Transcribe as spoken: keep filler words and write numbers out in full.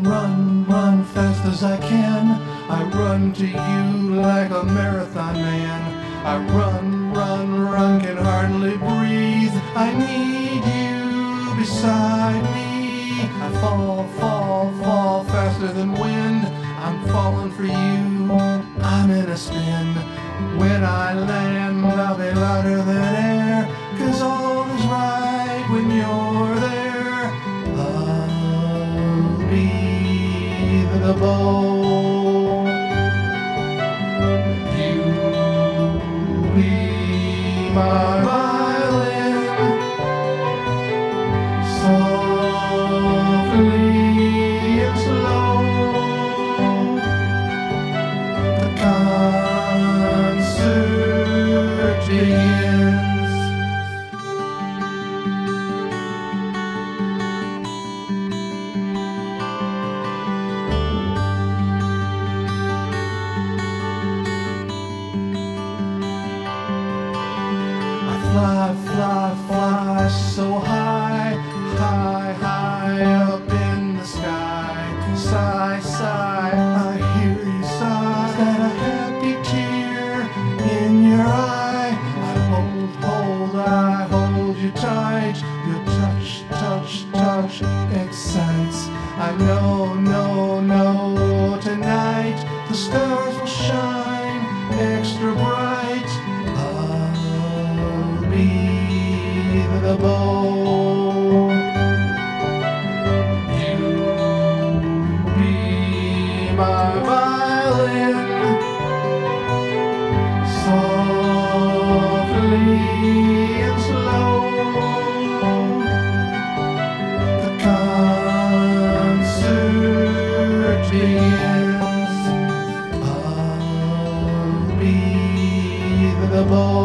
run, run, run fast as I can. I run to you like a marathon man. I run, run, run, can hardly breathe. I need you beside me. I fall, fall, fall faster than wind. I'm falling for you. I'm in a spin. When I land, I'll be louder than air. 'Cause all is right when you're there. I'll be the bow. You be my violin. Softly and slow, the concert begins. Fly, fly, fly so high, high, high up in the sky. Sigh, sigh, I hear you sigh. Is that a happy tear in your eye? I hold, hold, I hold you tight. Your touch, touch, touch excites. I know, no, no, tonight the stars will shine extra bright. Be the bow. You be my violin. Softly and slow, the concert begins. I'll be the bow.